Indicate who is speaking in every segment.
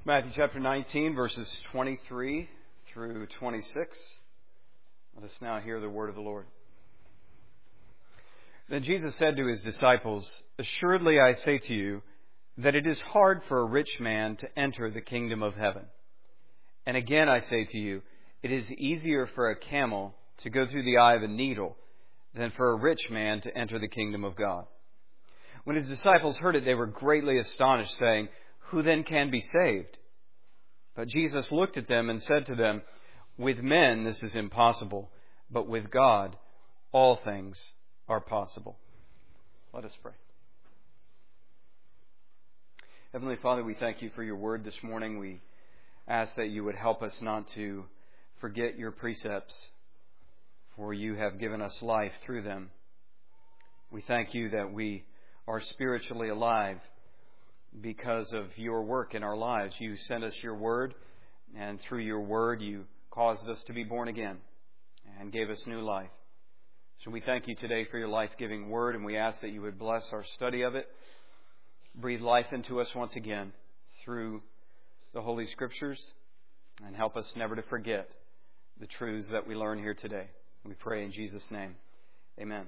Speaker 1: Matthew chapter 19, verses 23 through 26. Let us now hear the word of the Lord. Then Jesus said to his disciples, "Assuredly I say to you that it is hard for a rich man to enter the kingdom of heaven. And again I say to you, it is easier for a camel to go through the eye of a needle than for a rich man to enter the kingdom of God." When his disciples heard it, they were greatly astonished, saying, "Who then can be saved?" But Jesus looked at them and said to them, "With men this is impossible, but with God all things are possible." Let us pray. Heavenly Father, we thank you for your word this morning. We ask that you would help us not to forget your precepts, for you have given us life through them. We thank you that we are spiritually alive because of your work in our lives. You sent us your word, and through your word you caused us to be born again and gave us new life. So we thank you today for your life-giving word, and we ask that you would bless our study of it, breathe life into us once again through the Holy Scriptures, and help us never to forget the truths that we learn here today. We pray in Jesus' name. Amen.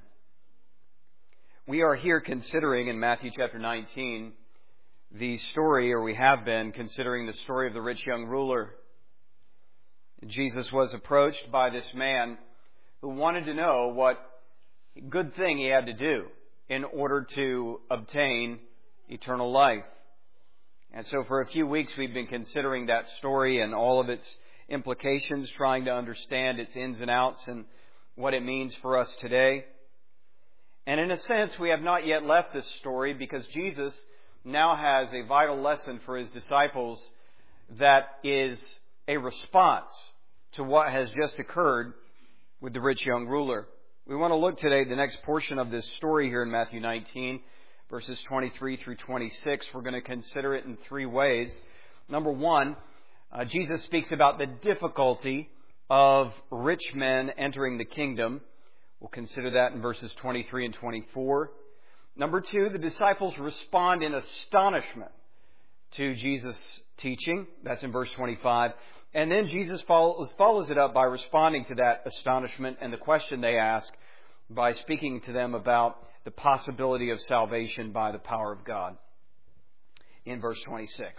Speaker 1: We are here considering in Matthew chapter 19 the story, or we have been considering the story of the rich young ruler. Jesus was approached by this man who wanted to know what good thing he had to do in order to obtain eternal life. And so for a few weeks we've been considering that story and all of its implications, trying to understand its ins and outs and what it means for us today. And in a sense, we have not yet left this story because Jesus now has a vital lesson for his disciples that is a response to what has just occurred with the rich young ruler. We want to look today at the next portion of this story here in Matthew 19, verses 23 through 26. We're going to consider it in three ways. Number one, Jesus speaks about the difficulty of rich men entering the kingdom. We'll consider that in verses 23 and 24. Number two, the disciples respond in astonishment to Jesus' teaching. That's in verse 25. And then Jesus follows it up by responding to that astonishment and the question they ask by speaking to them about the possibility of salvation by the power of God in verse 26.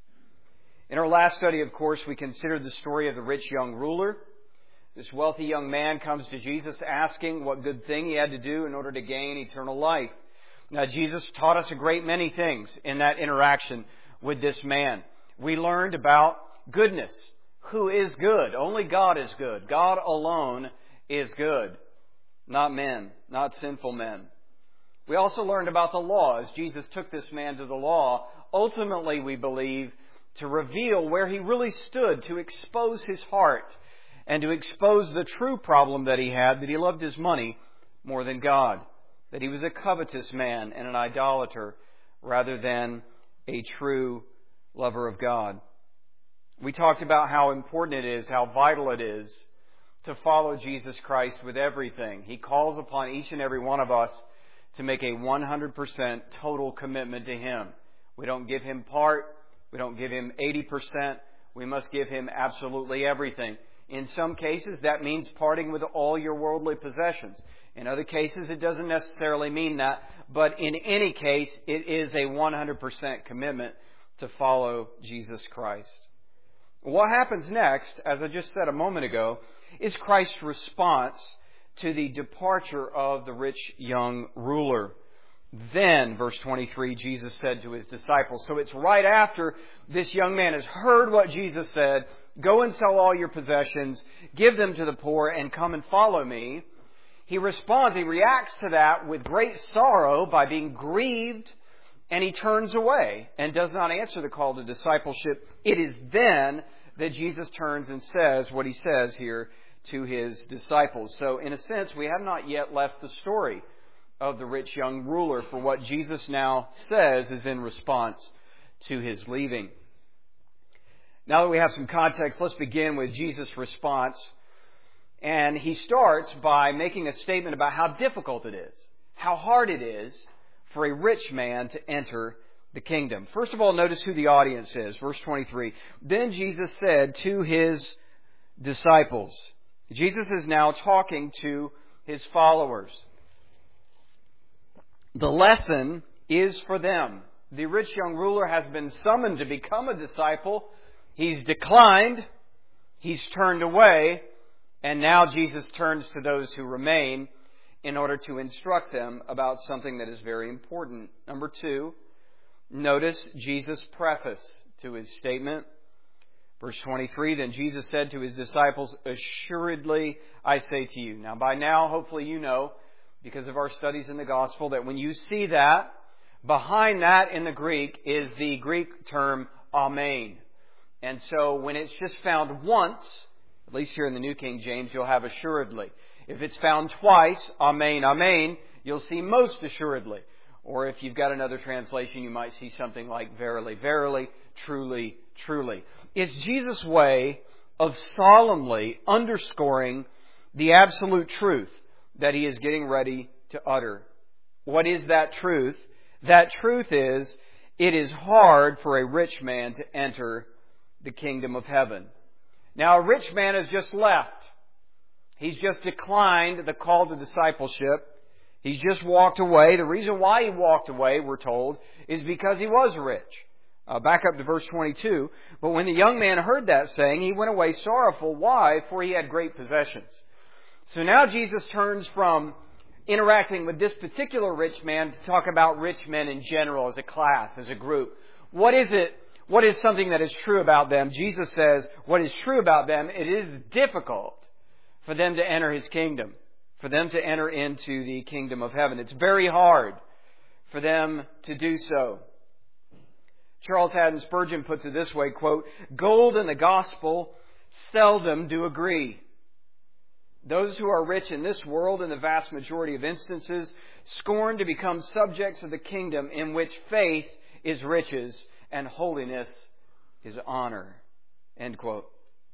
Speaker 1: In our last study, of course, we considered the story of the rich young ruler. This wealthy young man comes to Jesus asking what good thing he had to do in order to gain eternal life. Now, Jesus taught us a great many things in that interaction with this man. We learned about goodness. Who is good? Only God is good. God alone is good. Not men, not sinful men. We also learned about the law as Jesus took this man to the law. Ultimately, we believe, to reveal where he really stood, to expose his heart, and to expose the true problem that he had, that he loved his money more than God, that he was a covetous man and an idolater rather than a true lover of God. We talked about how important it is, how vital it is to follow Jesus Christ with everything. He calls upon each and every one of us to make a 100% total commitment to Him. We don't give Him part. We don't give Him 80%. We must give Him absolutely everything. In some cases, that means parting with all your worldly possessions. In other cases, it doesn't necessarily mean that. But in any case, it is a 100% commitment to follow Jesus Christ. What happens next, as I just said a moment ago, is Christ's response to the departure of the rich young ruler. Then, verse 23, Jesus said to His disciples, so it's right after this young man has heard what Jesus said, "Go and sell all your possessions, give them to the poor, and come and follow me." He responds, he reacts to that with great sorrow by being grieved, and he turns away and does not answer the call to discipleship. It is then that Jesus turns and says what He says here to His disciples. So, in a sense, we have not yet left the story of the rich young ruler, for what Jesus now says is in response to His leaving. Now that we have some context, let's begin with Jesus' response. And He starts by making a statement about how difficult it is, how hard it is for a rich man to enter the kingdom. First of all, notice who the audience is. Verse 23. Then Jesus said to His disciples. Jesus is now talking to His followers. The lesson is for them. The rich young ruler has been summoned to become a disciple. He's declined. He's turned away. And now Jesus turns to those who remain in order to instruct them about something that is very important. Number 2, notice Jesus' preface to His statement. Verse 23, then Jesus said to His disciples, assuredly I say to you. Now by now, hopefully you know, because of our studies in the gospel, that when you see that, behind that in the Greek is the Greek term amen. And so when it's just found once, at least here in the New King James, you'll have assuredly. If it's found twice, amen, amen, you'll see most assuredly. Or if you've got another translation, you might see something like verily, verily, truly, truly. It's Jesus' way of solemnly underscoring the absolute truth that He is getting ready to utter. What is that truth? That truth is, it is hard for a rich man to enter the kingdom of heaven. Now, a rich man has just left. He's just declined the call to discipleship. He's just walked away. The reason why he walked away, we're told, is because he was rich. Back up to verse 22. But when the young man heard that saying, he went away sorrowful. Why? For he had great possessions. So now Jesus turns from interacting with this particular rich man to talk about rich men in general, as a class, as a group. What is it? What is something that is true about them? Jesus says, what is true about them, it is difficult for them to enter His kingdom, for them to enter into the kingdom of heaven. It's very hard for them to do so. Charles Haddon Spurgeon puts it this way, quote, gold and the gospel seldom do agree. Those who are rich in this world, in the vast majority of instances, scorn to become subjects of the kingdom in which faith is riches and holiness is honor. End quote.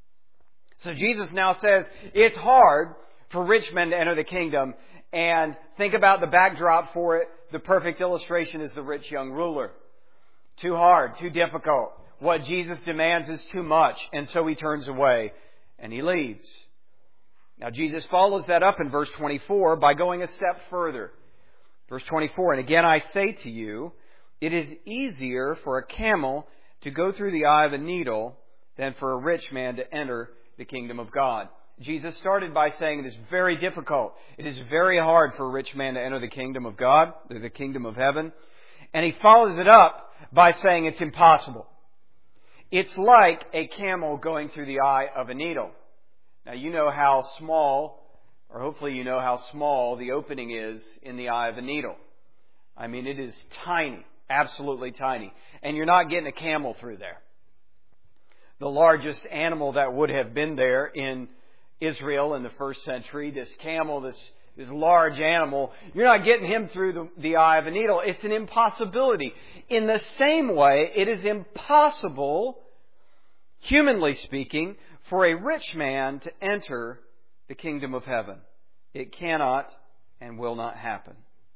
Speaker 1: So Jesus now says it's hard for rich men to enter the kingdom. And think about the backdrop for it. The perfect illustration is the rich young ruler. Too hard, too difficult. What Jesus demands is too much. And so He turns away and He leaves. Now Jesus follows that up in verse 24 by going a step further. Verse 24, and again I say to you, it is easier for a camel to go through the eye of a needle than for a rich man to enter the kingdom of God. Jesus started by saying it is very difficult. It is very hard for a rich man to enter the kingdom of God, the kingdom of heaven. And He follows it up by saying it's impossible. It's like a camel going through the eye of a needle. Now you know how small, or hopefully you know how small the opening is in the eye of a needle. I mean, it is tiny, absolutely tiny. And you're not getting a camel through there. The largest animal that would have been there in Israel in the first century, this camel, this large animal, you're not getting him through the eye of a needle. It's an impossibility. In the same way, it is impossible, humanly speaking, for a rich man to enter the kingdom of heaven. It cannot and will not happen.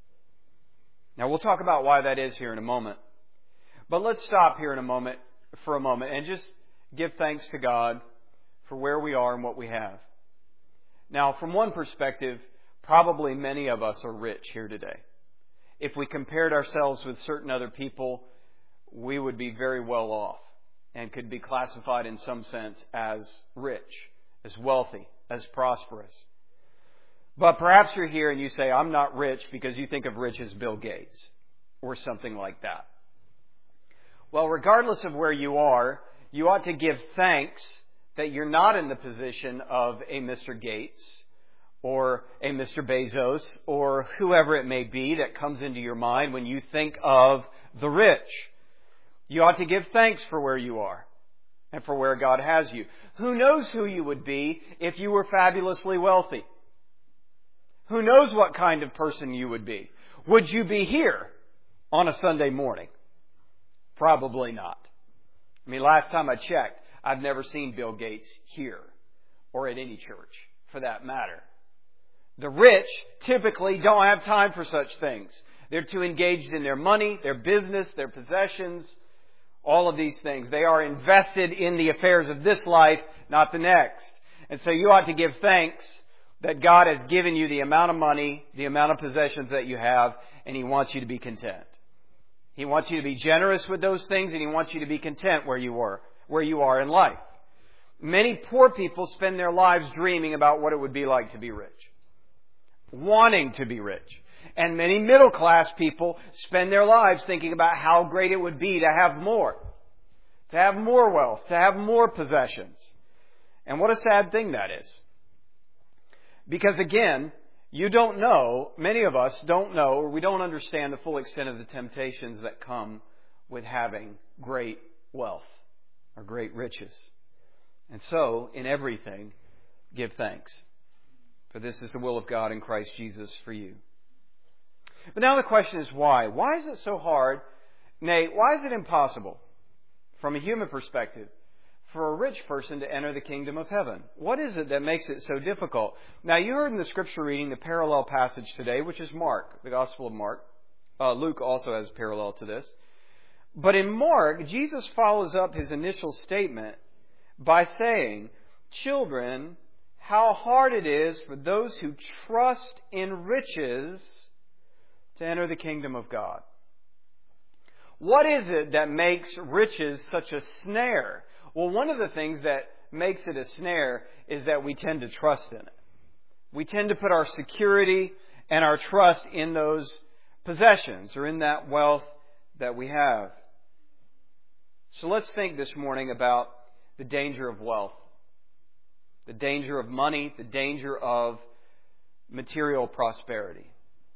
Speaker 1: Now we'll talk about why that is here in a moment. But let's stop here for a moment and just give thanks to God for where we are and what we have. Now, from one perspective, probably many of us are rich here today. If we compared ourselves with certain other people, we would be very well off and could be classified in some sense as rich, as wealthy, as prosperous. But perhaps you're here and you say, I'm not rich, because you think of rich as Bill Gates or something like that. Well, regardless of where you are, you ought to give thanks that you're not in the position of a Mr. Gates or a Mr. Bezos or whoever it may be that comes into your mind when you think of the rich. You ought to give thanks for where you are and for where God has you. Who knows who you would be if you were fabulously wealthy? Who knows what kind of person you would be? Would you be here on a Sunday morning? Probably not. I mean, last time I checked, I've never seen Bill Gates here or at any church for that matter. The rich typically don't have time for such things. They're too engaged in their money, their business, their possessions, all of these things. They are invested in the affairs of this life, not the next. And so you ought to give thanks that God has given you the amount of money, the amount of possessions that you have, and He wants you to be content. He wants you to be generous with those things, and He wants you to be content where you are in life. Many poor people spend their lives dreaming about what it would be like to be rich, wanting to be rich. And many middle-class people spend their lives thinking about how great it would be to have more wealth, to have more possessions. And what a sad thing that is. Because again, you don't know, many of us don't know, or we don't understand the full extent of the temptations that come with having great wealth or great riches. And so, in everything, give thanks. For this is the will of God in Christ Jesus for you. But now the question is why? Why is it so hard? Nay, why is it impossible, from a human perspective, for a rich person to enter the kingdom of heaven? What is it that makes it so difficult? Now, you heard in the scripture reading the parallel passage today, which is Mark, the Gospel of Mark. Luke also has a parallel to this. But in Mark, Jesus follows up His initial statement by saying, "Children, how hard it is for those who trust in riches to enter the kingdom of God." What is it that makes riches such a snare? Well, one of the things that makes it a snare is that we tend to trust in it. We tend to put our security and our trust in those possessions or in that wealth that we have. So let's think this morning about the danger of wealth, the danger of money, the danger of material prosperity.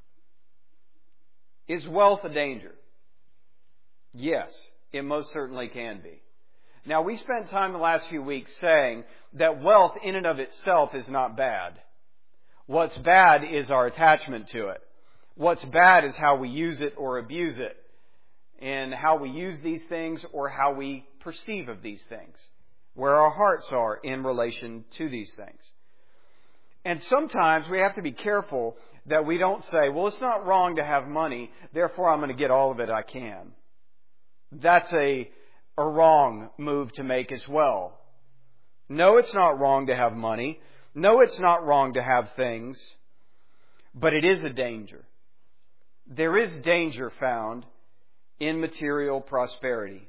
Speaker 1: Is wealth a danger? Yes, it most certainly can be. Now, we spent time the last few weeks saying that wealth in and of itself is not bad. What's bad is our attachment to it. What's bad is how we use it or abuse it, and how we use these things or how we perceive of these things, where our hearts are in relation to these things. And sometimes we have to be careful that we don't say, well, it's not wrong to have money, therefore I'm going to get all of it I can. That's a wrong move to make as well. No, it's not wrong to have money. No, it's not wrong to have things. But it is a danger. There is danger found in material prosperity.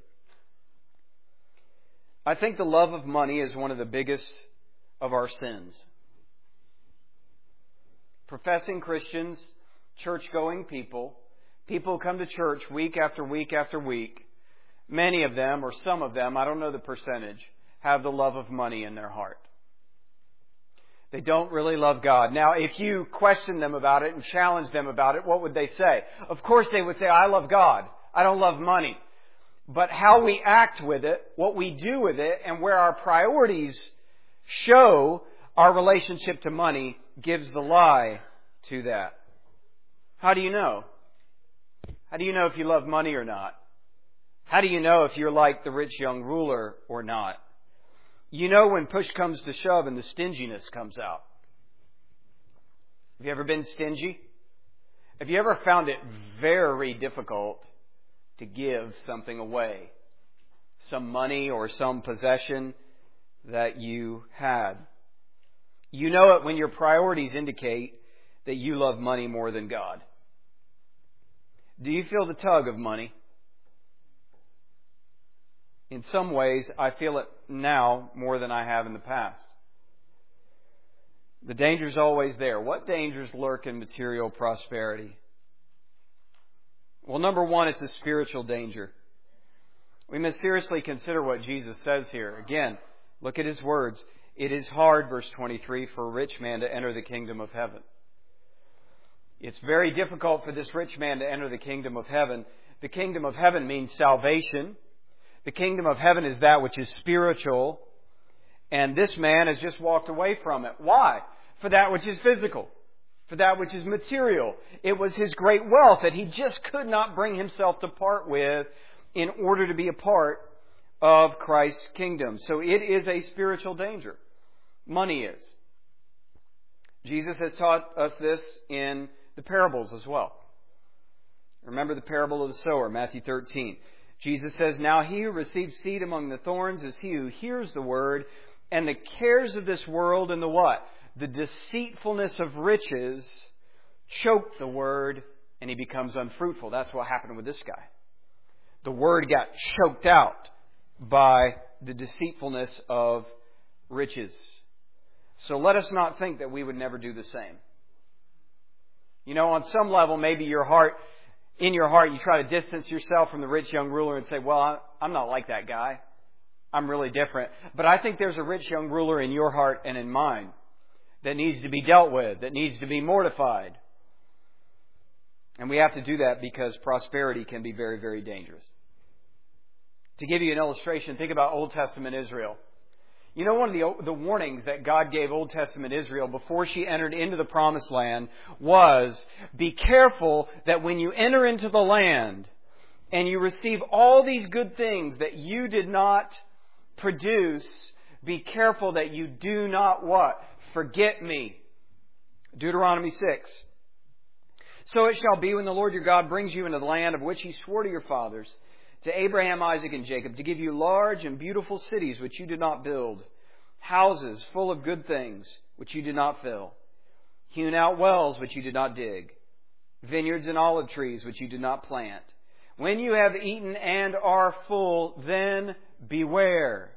Speaker 1: I think the love of money is one of the biggest of our sins. Professing Christians, church-going people who come to church week after week after week, many of them, or some of them, I don't know the percentage, have the love of money in their heart. They don't really love God. Now, if you question them about it and challenge them about it, what would they say? Of course they would say, I love God. I don't love money. But how we act with it, what we do with it, and where our priorities show our relationship to money gives the lie to that. How do you know? How do you know if you love money or not? How do you know if you're like the rich young ruler or not? You know when push comes to shove and the stinginess comes out. Have you ever been stingy? Have you ever found it very difficult to give something away? Some money or some possession that you had. You know it when your priorities indicate that you love money more than God. Do you feel the tug of money? In some ways, I feel it now more than I have in the past. The danger's always there. What dangers lurk in material prosperity? Well, number one, it's a spiritual danger. We must seriously consider what Jesus says here. Again, look at His words. It is hard, verse 23, for a rich man to enter the kingdom of heaven. It's very difficult for this rich man to enter the kingdom of heaven. The kingdom of heaven means salvation. The kingdom of heaven is that which is spiritual. And this man has just walked away from it. Why? For that which is physical. For that which is material. It was his great wealth that he just could not bring himself to part with in order to be a part of Christ's kingdom. So it is a spiritual danger. Money is. Jesus has taught us this in the parables as well. Remember the parable of the sower, Matthew 13. Jesus says, "Now he who receives seed among the thorns is he who hears the word, and the cares of this world and the what? The deceitfulness of riches choke the word, and he becomes unfruitful." That's what happened with this guy. The word got choked out by the deceitfulness of riches. So let us not think that we would never do the same. You know, on some level, maybe in your heart, you try to distance yourself from the rich young ruler and say, well, I'm not like that guy. I'm really different. But I think there's a rich young ruler in your heart and in mine that needs to be dealt with, that needs to be mortified. And we have to do that because prosperity can be very, very dangerous. To give you an illustration, think about Old Testament Israel. You know, one of the warnings that God gave Old Testament Israel before she entered into the Promised Land was, be careful that when you enter into the land and you receive all these good things that you did not produce, be careful that you do not what? Forget me. Deuteronomy 6. "So it shall be when the Lord your God brings you into the land of which He swore to your fathers, to Abraham, Isaac, and Jacob, to give you large and beautiful cities which you did not build, houses full of good things which you did not fill, hewn out wells which you did not dig, vineyards and olive trees which you did not plant. When you have eaten and are full, then beware,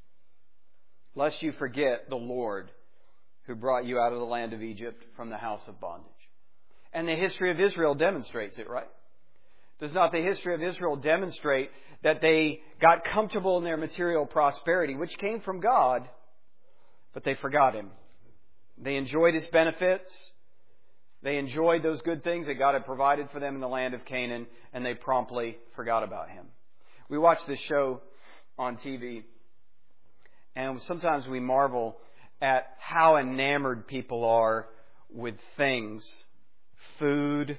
Speaker 1: lest you forget the Lord who brought you out of the land of Egypt from the house of bondage." And the history of Israel demonstrates it, right? Does not the history of Israel demonstrate that they got comfortable in their material prosperity, which came from God, but they forgot Him? They enjoyed His benefits. They enjoyed those good things that God had provided for them in the land of Canaan, and they promptly forgot about Him. We watch this show on TV, and sometimes we marvel at how enamored people are with things, food,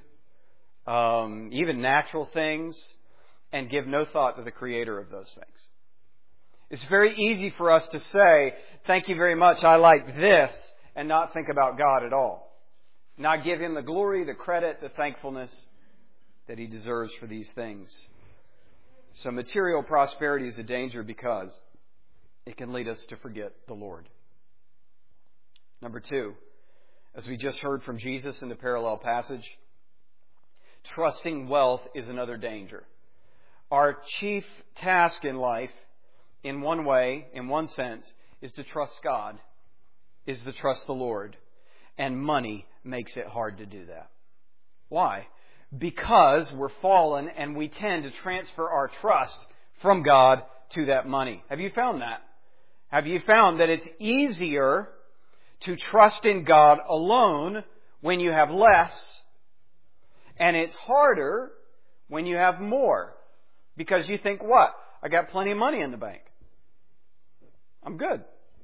Speaker 1: even natural things, and give no thought to the Creator of those things. It's very easy for us to say, thank you very much, I like this, and not think about God at all. Not give Him the glory, the credit, the thankfulness that He deserves for these things. So material prosperity is a danger because it can lead us to forget the Lord. Number 2, as we just heard from Jesus in the parallel passage, trusting wealth is another danger. Our chief task in life, in one way, in one sense, is to trust God, is to trust the Lord. And money makes it hard to do that. Why? Because we're fallen and we tend to transfer our trust from God to that money. Have you found that? Have you found that it's easier to trust in God alone when you have less, and it's harder when you have more? Because you think, what? I got plenty of money in the bank. I'm good.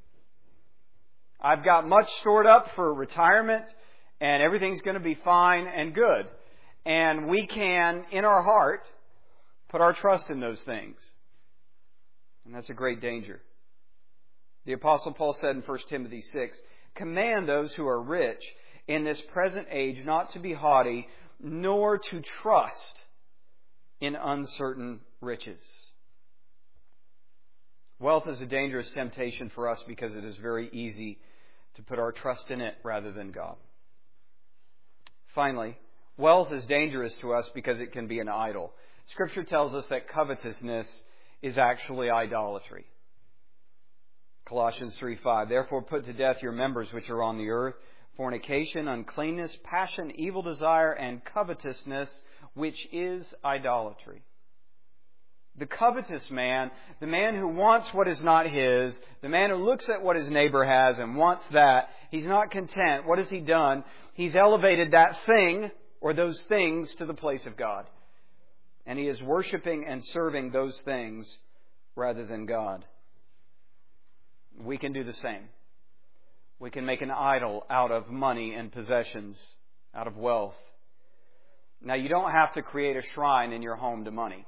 Speaker 1: I've got much stored up for retirement, and everything's going to be fine and good. And we can, in our heart, put our trust in those things. And that's a great danger. The Apostle Paul said in 1 Timothy 6, "Command those who are rich in this present age not to be haughty, nor to trust in uncertain riches." Wealth is a dangerous temptation for us because it is very easy to put our trust in it rather than God. Finally, wealth is dangerous to us because it can be an idol. Scripture tells us that covetousness is actually idolatry. Colossians 3:5, "Therefore put to death your members which are on the earth, fornication, uncleanness, passion, evil desire, and covetousness, which is idolatry." The covetous man, the man who wants what is not his, the man who looks at what his neighbor has and wants that, he's not content. What has he done? He's elevated that thing or those things to the place of God. And he is worshiping and serving those things rather than God. We can do the same. We can make an idol out of money and possessions, out of wealth. Now, you don't have to create a shrine in your home to money.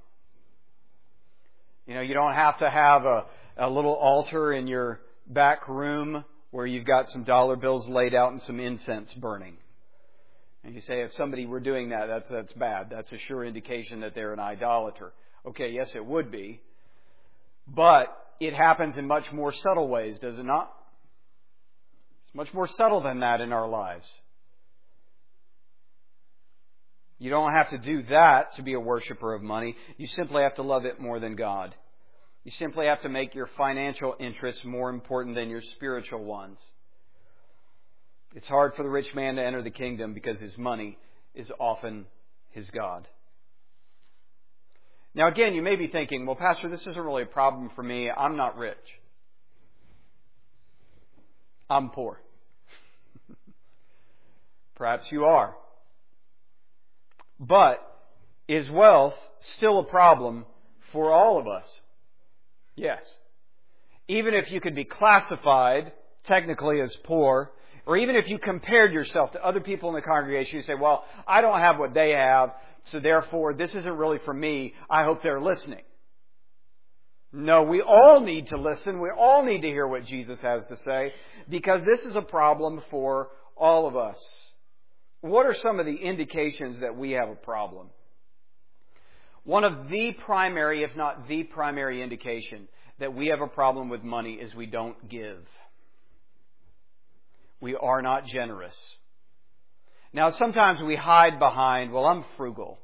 Speaker 1: You don't have to have a little altar in your back room where you've got some dollar bills laid out and some incense burning. And you say, if somebody were doing that, that's bad. That's a sure indication that they're an idolater. Okay, yes, it would be. But it happens in much more subtle ways, does it not? It's much more subtle than that in our lives. You don't have to do that to be a worshiper of money. You simply have to love it more than God. You simply have to make your financial interests more important than your spiritual ones. It's hard for the rich man to enter the kingdom because his money is often his God. Now again, you may be thinking, well, Pastor, this isn't really a problem for me. I'm not rich. I'm poor. Perhaps you are. But is wealth still a problem for all of us? Yes. Even if you could be classified technically as poor, or even if you compared yourself to other people in the congregation, you say, well, I don't have what they have, so therefore this isn't really for me. I hope they're listening. No, we all need to listen. We all need to hear what Jesus has to say, because this is a problem for all of us. What are some of the indications that we have a problem? One of the primary, if not the primary indication that we have a problem with money is we don't give. We are not generous. Now, sometimes we hide behind, well, I'm frugal.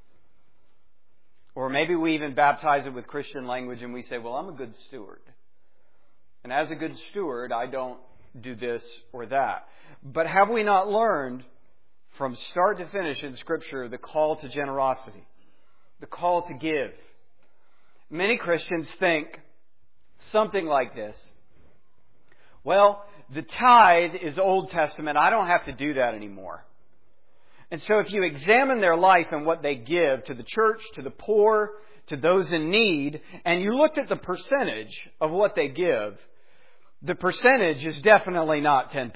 Speaker 1: Or maybe we even baptize it with Christian language and we say, well, I'm a good steward. And as a good steward, I don't do this or that. But have we not learned from start to finish in Scripture the call to generosity, the call to give? Many Christians think something like this. Well, the tithe is Old Testament. I don't have to do that anymore. And so if you examine their life and what they give to the church, to the poor, to those in need, and you looked at the percentage of what they give, the percentage is definitely not 10%.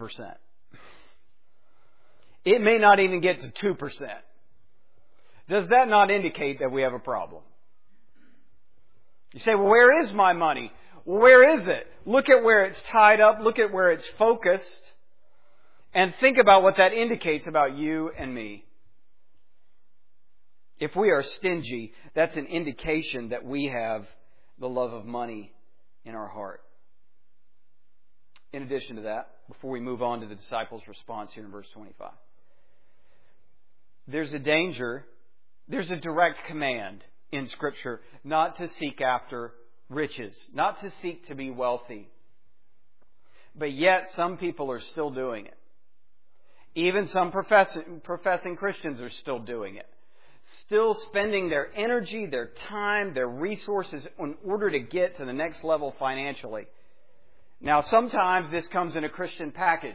Speaker 1: It may not even get to 2%. Does that not indicate that we have a problem? You say, well, where is my money? Well, where is it? Look at where it's tied up. Look at where it's focused. And think about what that indicates about you and me. If we are stingy, that's an indication that we have the love of money in our heart. In addition to that, before we move on to the disciples' response here in verse 25, there's a danger, there's a direct command in Scripture not to seek after riches, not to seek to be wealthy. But yet some people are still doing it. Even some professing Christians are still doing it. Still spending their energy, their time, their resources in order to get to the next level financially. Now, sometimes this comes in a Christian package.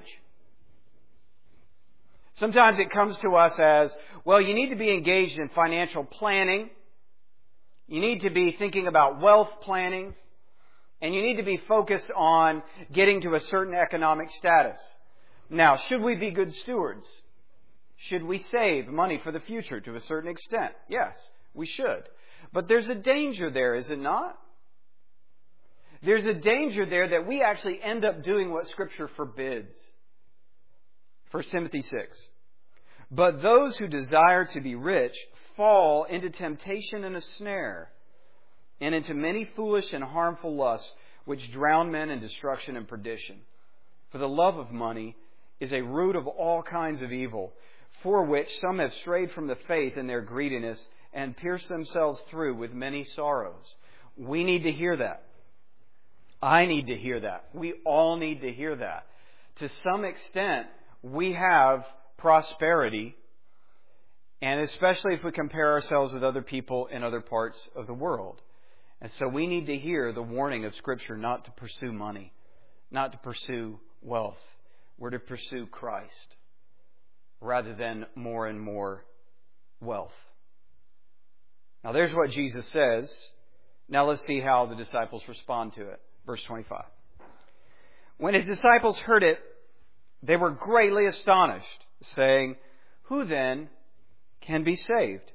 Speaker 1: Sometimes it comes to us as, well, you need to be engaged in financial planning. You need to be thinking about wealth planning. And you need to be focused on getting to a certain economic status. Now, should we be good stewards? Should we save money for the future to a certain extent? Yes, we should. But there's a danger there, is it not? There's a danger there that we actually end up doing what Scripture forbids. 1 Timothy 6. But those who desire to be rich fall into temptation and a snare, and into many foolish and harmful lusts, which drown men in destruction and perdition. For the love of money is a root of all kinds of evil, for which some have strayed from the faith in their greediness and pierced themselves through with many sorrows. We need to hear that. I need to hear that. We all need to hear that. To some extent, we have prosperity, and especially if we compare ourselves with other people in other parts of the world. And so we need to hear the warning of Scripture not to pursue money, not to pursue wealth. We're to pursue Christ rather than more and more wealth. Now there's what Jesus says. Now let's see how the disciples respond to it. Verse 25. When his disciples heard it, they were greatly astonished, saying, "Who then can be saved?"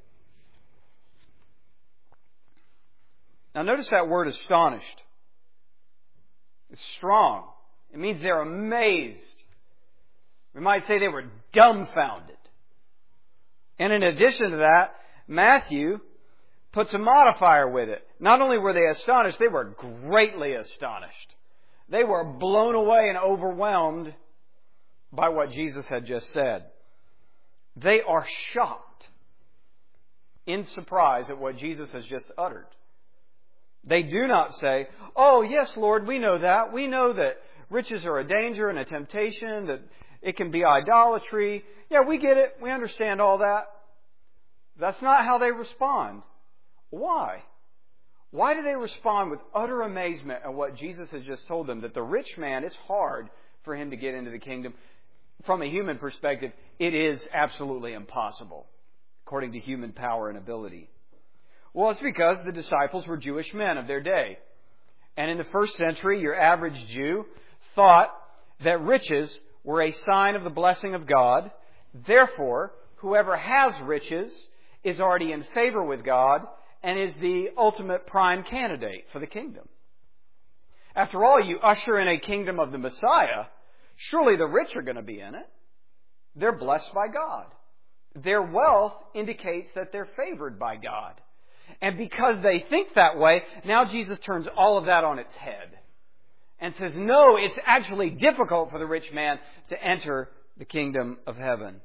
Speaker 1: Now notice that word astonished. It's strong. It means they're amazed. We might say they were dumbfounded. And in addition to that, Matthew puts a modifier with it. Not only were they astonished, they were greatly astonished. They were blown away and overwhelmed by what Jesus had just said. They are shocked in surprise at what Jesus has just uttered. They do not say, "Oh, yes, Lord, we know that. We know that riches are a danger and a temptation, that it can be idolatry. Yeah, we get it. We understand all that." That's not how they respond. Why? Why do they respond with utter amazement at what Jesus has just told them? That the rich man, it's hard for him to get into the kingdom. From a human perspective, it is absolutely impossible, according to human power and ability. Well, it's because the disciples were Jewish men of their day. And in the first century, your average Jew thought that riches were a sign of the blessing of God. Therefore, whoever has riches is already in favor with God and is the ultimate prime candidate for the kingdom. After all, you usher in a kingdom of the Messiah, surely the rich are going to be in it. They're blessed by God. Their wealth indicates that they're favored by God. And because they think that way, now Jesus turns all of that on its head and says, no, it's actually difficult for the rich man to enter the kingdom of heaven.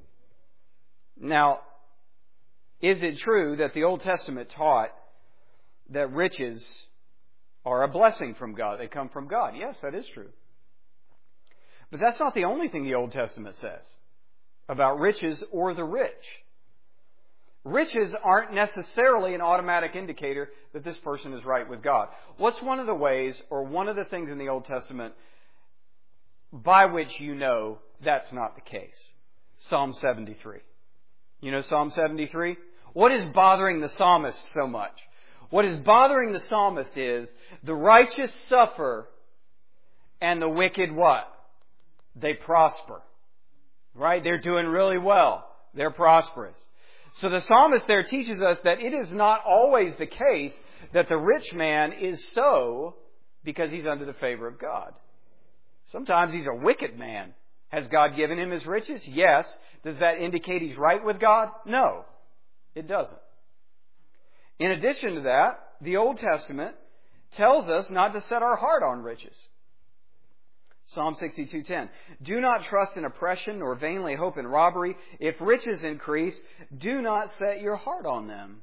Speaker 1: Now, is it true that the Old Testament taught that riches are a blessing from God? They come from God. Yes, that is true. But that's not the only thing the Old Testament says about riches or the rich. Riches aren't necessarily an automatic indicator that this person is right with God. What's one of the ways or one of the things in the Old Testament by which you know that's not the case? Psalm 73. You know Psalm 73? What is bothering the psalmist so much? What is bothering the psalmist is the righteous suffer and the wicked what? They prosper. Right? They're doing really well. They're prosperous. So the psalmist there teaches us that it is not always the case that the rich man is so because he's under the favor of God. Sometimes he's a wicked man. Has God given him his riches? Yes. Does that indicate he's right with God? No, it doesn't. In addition to that, the Old Testament tells us not to set our heart on riches. Psalm 62:10. Do not trust in oppression nor vainly hope in robbery. If riches increase, do not set your heart on them.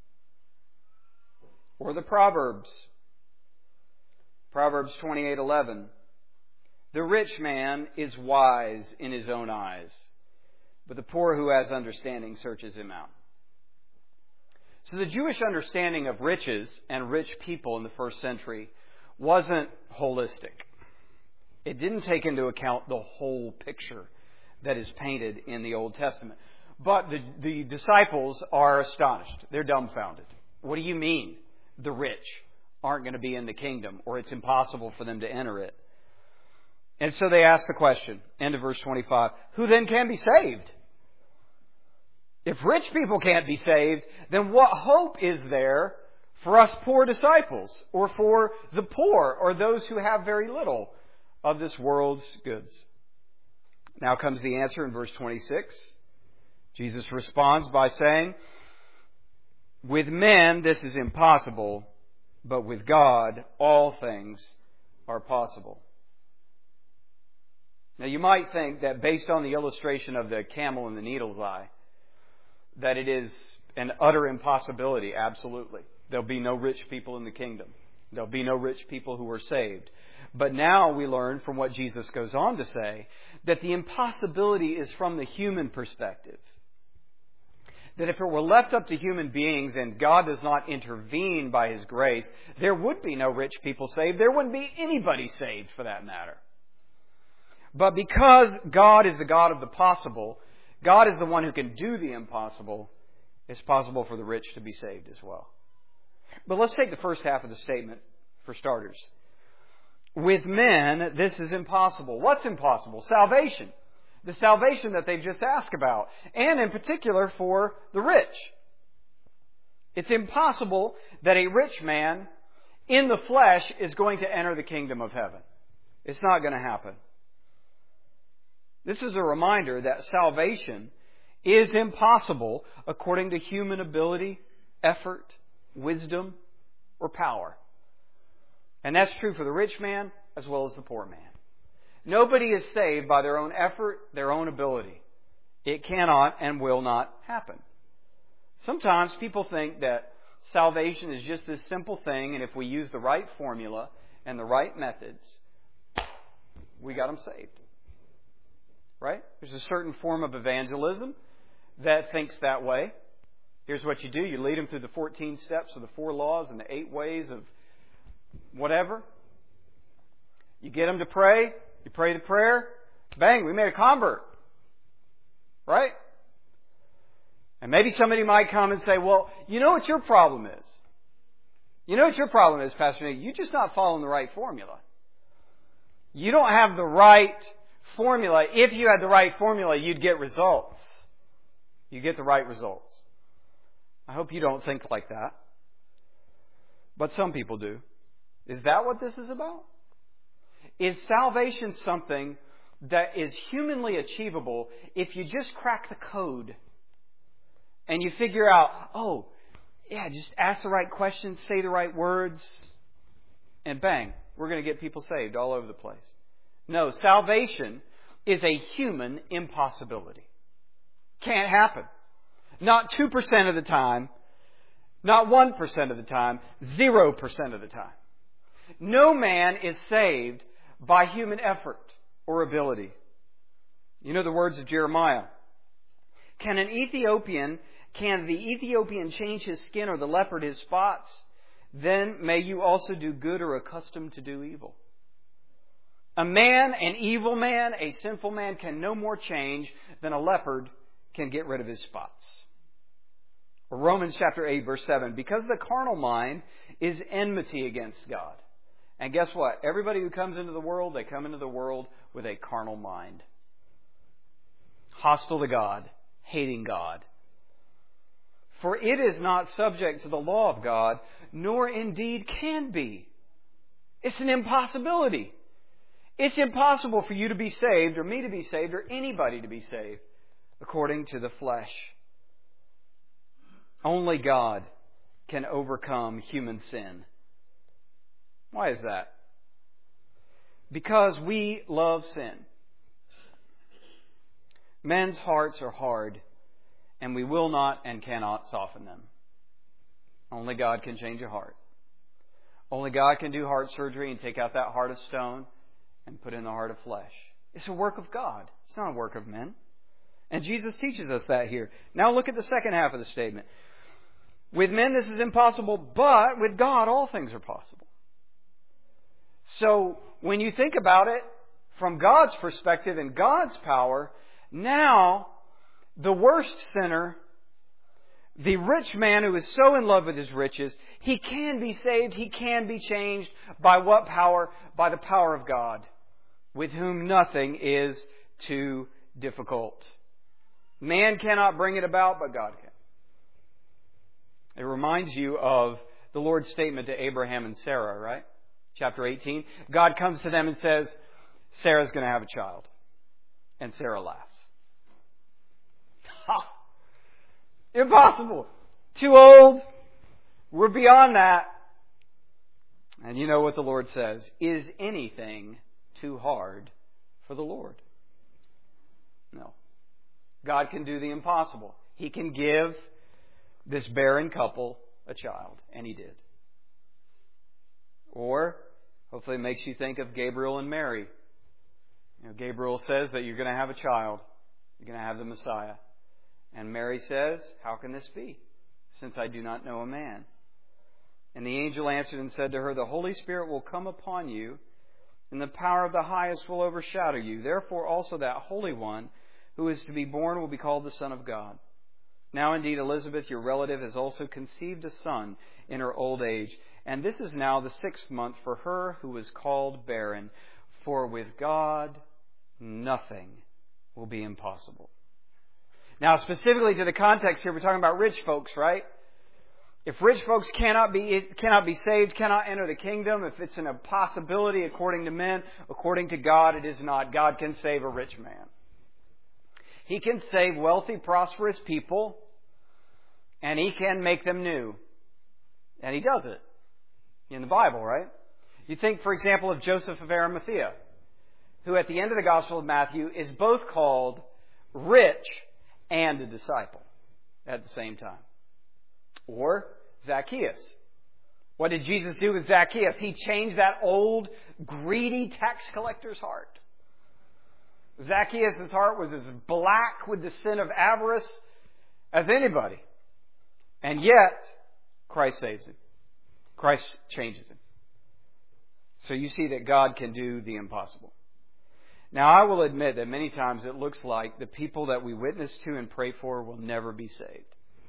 Speaker 1: Or the Proverbs. Proverbs 28:11. The rich man is wise in his own eyes, but the poor who has understanding searches him out. So the Jewish understanding of riches and rich people in the first century wasn't holistic. It didn't take into account the whole picture that is painted in the Old Testament. But the disciples are astonished. They're dumbfounded. What do you mean the rich aren't going to be in the kingdom, or it's impossible for them to enter it? And so they ask the question, end of verse 25, who then can be saved? If rich people can't be saved, then what hope is there for us poor disciples, or for the poor, or those who have very little of this world's goods? Now comes the answer in verse 26. Jesus responds by saying, with men this is impossible, but with God all things are possible. Now you might think that based on the illustration of the camel and the needle's eye, that it is an utter impossibility. Absolutely. There'll be no rich people in the kingdom. There'll be no rich people who are saved. But now we learn from what Jesus goes on to say that the impossibility is from the human perspective. That if it were left up to human beings and God does not intervene by His grace, there would be no rich people saved. There wouldn't be anybody saved for that matter. But because God is the God of the possible, God is the one who can do the impossible, it's possible for the rich to be saved as well. But let's take the first half of the statement for starters. With men, this is impossible. What's impossible? Salvation. The salvation that they've just asked about. And in particular for the rich. It's impossible that a rich man in the flesh is going to enter the kingdom of heaven. It's not going to happen. This is a reminder that salvation is impossible according to human ability, effort, wisdom, or power. And that's true for the rich man as well as the poor man. Nobody is saved by their own effort, their own ability. It cannot and will not happen. Sometimes people think that salvation is just this simple thing, and if we use the right formula and the right methods, we got them saved. Right? There's a certain form of evangelism that thinks that way. Here's what you do. You lead them through the 14 steps of the 4 laws and the 8 ways of whatever. You get them to pray. You pray the prayer. Bang, we made a convert. Right? And maybe somebody might come and say, well, you know what your problem is? You know what your problem is, Pastor Nick? You're just not following the right formula. You don't have the right formula. If you had the right formula, you'd get results. You get the right results. I hope you don't think like that. But some people do. Is that what this is about? Is salvation something that is humanly achievable if you just crack the code and you figure out, oh, yeah, just ask the right questions, say the right words, and bang, we're going to get people saved all over the place. No, salvation is a human impossibility. Can't happen. Not 2% of the time, not 1% of the time, 0% of the time. No man is saved by human effort or ability. You know the words of Jeremiah. Can the Ethiopian change his skin or the leopard his spots? Then may you also do good or accustomed to do evil. A man, an evil man, a sinful man can no more change than a leopard can get rid of his spots. Romans chapter 8 verse 7. Because the carnal mind is enmity against God. And guess what? Everybody who comes into the world, they come into the world with a carnal mind. Hostile to God, hating God. For it is not subject to the law of God, nor indeed can be. It's an impossibility. It's impossible for you to be saved, or me to be saved, or anybody to be saved, according to the flesh. Only God can overcome human sin. Why is that? Because we love sin. Men's hearts are hard, and we will not and cannot soften them. Only God can change a heart. Only God can do heart surgery and take out that heart of stone and put in the heart of flesh. It's a work of God. It's not a work of men. And Jesus teaches us that here. Now look at the second half of the statement. With men this is impossible, but with God all things are possible. So when you think about it from God's perspective and God's power, now the worst sinner, the rich man who is so in love with his riches, he can be saved, he can be changed by what power? By the power of God, with whom nothing is too difficult. Man cannot bring it about, but God can. It reminds you of the Lord's statement to Abraham and Sarah, right? Chapter 18. God comes to them and says, Sarah's going to have a child. And Sarah laughs. Ha! Impossible. Too old. We're beyond that. And you know what the Lord says. Is anything too hard for the Lord? No. God can do the impossible. He can give this barren couple a child. And He did. Or, hopefully it makes you think of Gabriel and Mary. You know, Gabriel says that you're going to have a child. You're going to have the Messiah. And Mary says, how can this be, since I do not know a man? And the angel answered and said to her, the Holy Spirit will come upon you, and the power of the highest will overshadow you. Therefore also that Holy One who is to be born will be called the Son of God. Now indeed Elizabeth, your relative, has also conceived a son in her old age. And this is now the 6th month for her who was called barren. For with God nothing will be impossible. Now, specifically to the context here, we're talking about rich folks, right? If rich folks cannot be saved, cannot enter the kingdom, if it's an impossibility according to men, according to God, it is not. God can save a rich man. He can save wealthy, prosperous people, and He can make them new. And He does it in the Bible, right? You think, for example, of Joseph of Arimathea, who at the end of the Gospel of Matthew is both called rich and a disciple at the same time. Or Zacchaeus. What did Jesus do with Zacchaeus? He changed that old, greedy tax collector's heart. Zacchaeus' heart was as black with the sin of avarice as anybody. And yet, Christ saves him. Christ changes him. So you see that God can do the impossible. Now, I will admit that many times it looks like the people that we witness to and pray for will never be saved.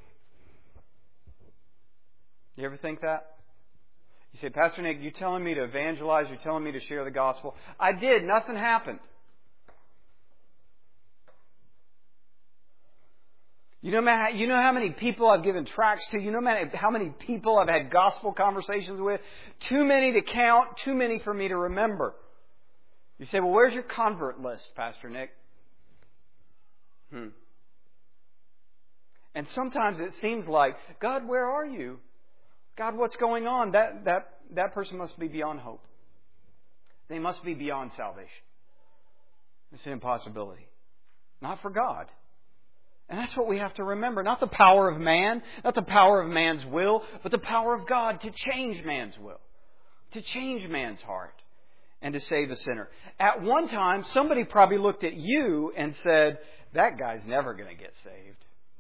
Speaker 1: You ever think that? You say, Pastor Nick, you're telling me to evangelize, you're telling me to share the gospel. I did. Nothing happened. You know how many people I've given tracts to? You know how many people I've had gospel conversations with? Too many to count, too many for me to remember. You say, well, where's your convert list, Pastor Nick? And sometimes it seems like, God, where are you? God, what's going on? That person must be beyond hope. They must be beyond salvation. It's an impossibility. Not for God. And that's what we have to remember. Not the power of man, not the power of man's will, but the power of God to change man's will, to change man's heart, and to save a sinner. At one time, somebody probably looked at you and said, that guy's never going to get saved.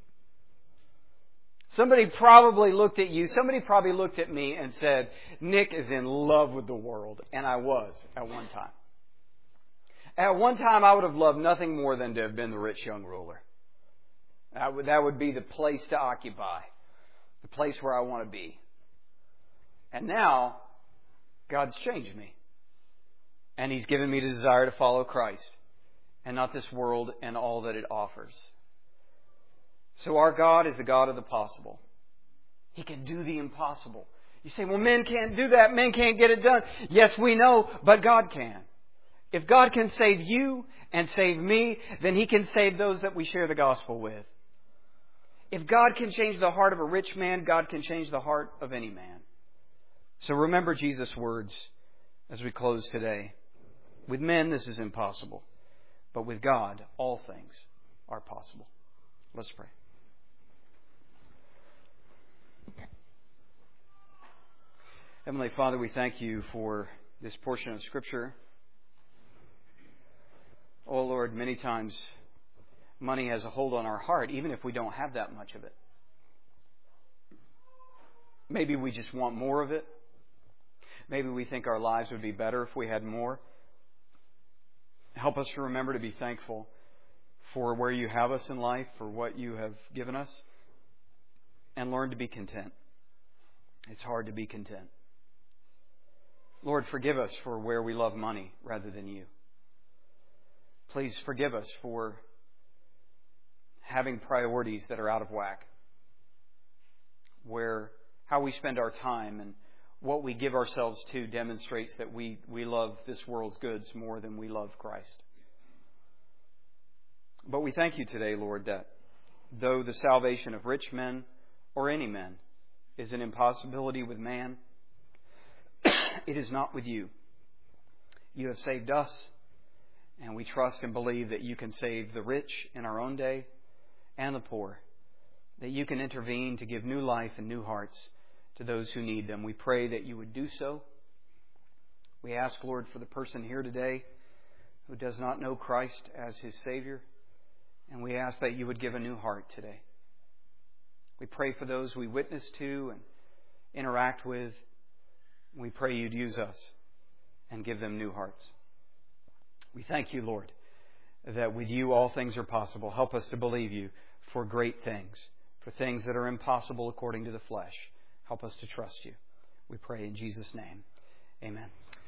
Speaker 1: Somebody probably looked at you, somebody probably looked at me and said, Nick is in love with the world. And I was at one time. At one time, I would have loved nothing more than to have been the rich young ruler. That would be the place to occupy, the place where I want to be. And now, God's changed me. And He's given me the desire to follow Christ and not this world and all that it offers. So our God is the God of the possible. He can do the impossible. You say, well, men can't do that. Men can't get it done. Yes, we know, but God can. If God can save you and save me, then He can save those that we share the gospel with. If God can change the heart of a rich man, God can change the heart of any man. So remember Jesus' words as we close today. With men, this is impossible. But with God, all things are possible. Let's pray. Heavenly Father, we thank You for this portion of Scripture. Oh Lord, many times money has a hold on our heart, even if we don't have that much of it. Maybe we just want more of it. Maybe we think our lives would be better if we had more. Help us to remember to be thankful for where You have us in life, for what You have given us, and learn to be content. It's hard to be content. Lord, forgive us for where we love money rather than You. Please forgive us for having priorities that are out of whack, where how we spend our time and what we give ourselves to demonstrates that we love this world's goods more than we love Christ. But we thank You today, Lord, that though the salvation of rich men or any men is an impossibility with man, it is not with You. You have saved us, and we trust and believe that You can save the rich in our own day and the poor, that You can intervene to give new life and new hearts to those who need them. We pray that You would do so. We ask, Lord, for the person here today who does not know Christ as his Savior, and we ask that You would give a new heart today. We pray for those we witness to and interact with. We pray You'd use us and give them new hearts. We thank You, Lord, that with You all things are possible. Help us to believe You for great things, for things that are impossible according to the flesh. Help us to trust You. We pray in Jesus' name. Amen.